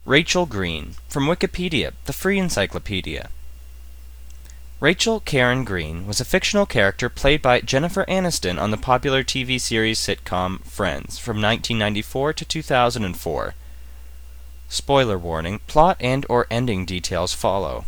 Rachel Green, from Wikipedia, the free encyclopedia. Rachel Karen Green was a fictional character played by Jennifer Aniston on the popular TV series sitcom Friends from 1994 to 2004. Spoiler warning, plot and/or ending details follow.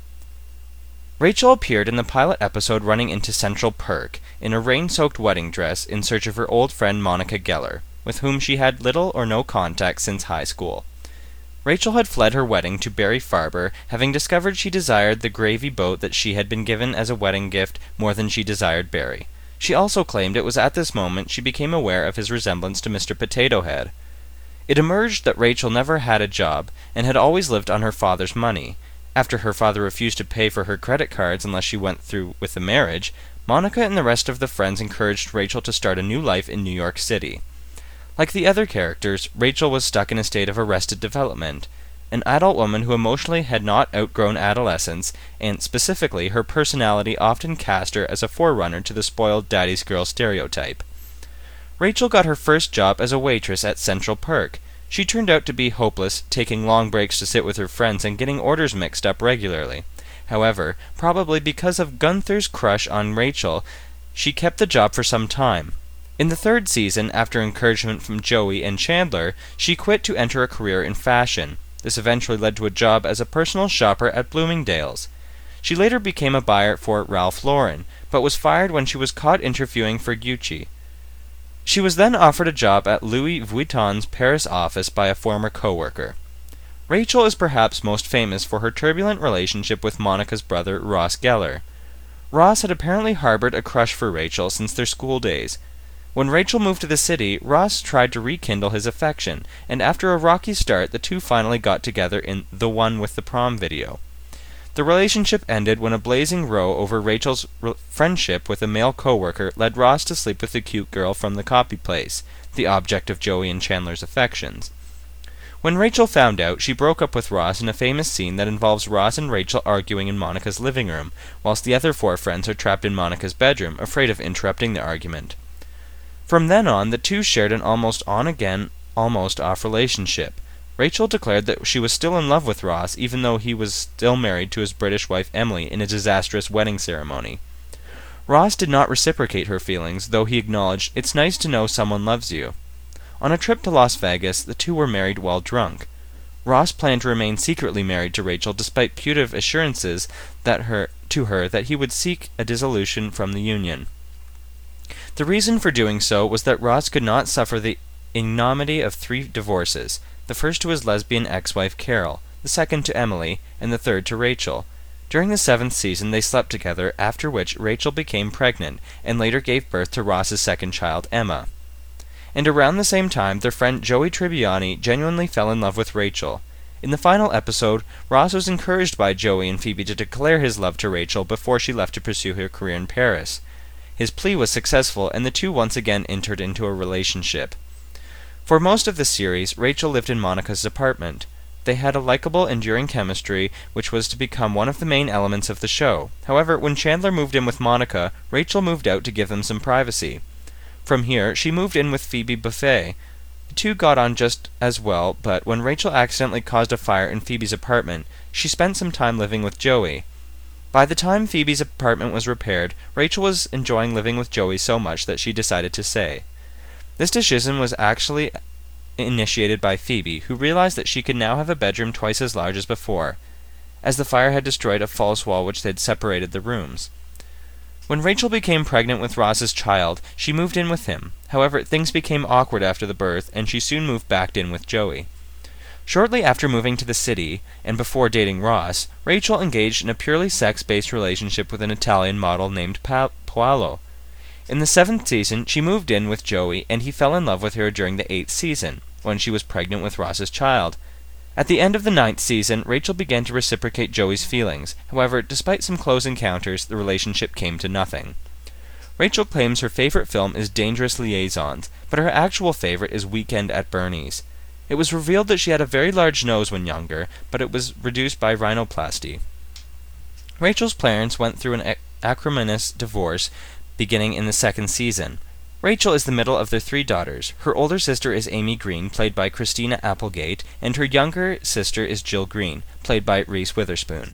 Rachel appeared in the pilot episode running into Central Perk in a rain-soaked wedding dress in search of her old friend Monica Geller, with whom she had little or no contact since high school. Rachel had fled her wedding to Barry Farber, having discovered she desired the gravy boat that she had been given as a wedding gift more than she desired Barry. She also claimed it was at this moment she became aware of his resemblance to Mr. Potato Head. It emerged that Rachel never had a job, and had always lived on her father's money. After her father refused to pay for her credit cards unless she went through with the marriage, Monica and the rest of the friends encouraged Rachel to start a new life in New York City. Like the other characters, Rachel was stuck in a state of arrested development, an adult woman who emotionally had not outgrown adolescence, and specifically, her personality often cast her as a forerunner to the spoiled daddy's girl stereotype. Rachel got her first job as a waitress at Central Perk. She turned out to be hopeless, taking long breaks to sit with her friends and getting orders mixed up regularly. However, probably because of Gunther's crush on Rachel, she kept the job for some time. In the third season, after encouragement from Joey and Chandler, she quit to enter a career in fashion. This eventually led to a job as a personal shopper at Bloomingdale's. She later became a buyer for Ralph Lauren, but was fired when she was caught interviewing for Gucci. She was then offered a job at Louis Vuitton's Paris office by a former coworker. Rachel is perhaps most famous for her turbulent relationship with Monica's brother, Ross Geller. Ross had apparently harbored a crush for Rachel since their school days. When Rachel moved to the city, Ross tried to rekindle his affection, and after a rocky start, the two finally got together in The One with the Prom video. The relationship ended when a blazing row over Rachel's friendship with a male coworker led Ross to sleep with the cute girl from the copy place, the object of Joey and Chandler's affections. When Rachel found out, she broke up with Ross in a famous scene that involves Ross and Rachel arguing in Monica's living room, whilst the other four friends are trapped in Monica's bedroom, afraid of interrupting the argument. From then on, the two shared an almost on-again, almost-off relationship. Rachel declared that she was still in love with Ross, even though he was still married to his British wife Emily in a disastrous wedding ceremony. Ross did not reciprocate her feelings, though he acknowledged, "It's nice to know someone loves you." On a trip to Las Vegas, the two were married while drunk. Ross planned to remain secretly married to Rachel despite putative assurances to her that he would seek a dissolution from the union. The reason for doing so was that Ross could not suffer the ignominy of 3 divorces, the first to his lesbian ex-wife Carol, the second to Emily, and the third to Rachel. During the 7th season they slept together, after which Rachel became pregnant, and later gave birth to Ross's second child, Emma. And around the same time, their friend Joey Tribbiani genuinely fell in love with Rachel. In the final episode, Ross was encouraged by Joey and Phoebe to declare his love to Rachel before she left to pursue her career in Paris. His plea was successful, and the two once again entered into a relationship. For most of the series, Rachel lived in Monica's apartment. They had a likable, enduring chemistry, which was to become one of the main elements of the show. However, when Chandler moved in with Monica, Rachel moved out to give them some privacy. From here, she moved in with Phoebe Buffay. The two got on just as well, but when Rachel accidentally caused a fire in Phoebe's apartment, she spent some time living with Joey. By the time Phoebe's apartment was repaired, Rachel was enjoying living with Joey so much that she decided to stay. This decision was actually initiated by Phoebe, who realized that she could now have a bedroom twice as large as before, as the fire had destroyed a false wall which had separated the rooms. When Rachel became pregnant with Ross's child, she moved in with him. However, things became awkward after the birth, and she soon moved back in with Joey. Shortly after moving to the city, and before dating Ross, Rachel engaged in a purely sex-based relationship with an Italian model named Paolo. In the 7th season, she moved in with Joey, and he fell in love with her during the 8th season, when she was pregnant with Ross's child. At the end of the 9th season, Rachel began to reciprocate Joey's feelings. However, despite some close encounters, the relationship came to nothing. Rachel claims her favorite film is Dangerous Liaisons, but her actual favorite is Weekend at Bernie's. It was revealed that she had a very large nose when younger, but it was reduced by rhinoplasty. Rachel's parents went through an acrimonious divorce beginning in the 2nd season. Rachel is the middle of their three daughters. Her older sister is Amy Green, played by Christina Applegate, and her younger sister is Jill Green, played by Reese Witherspoon.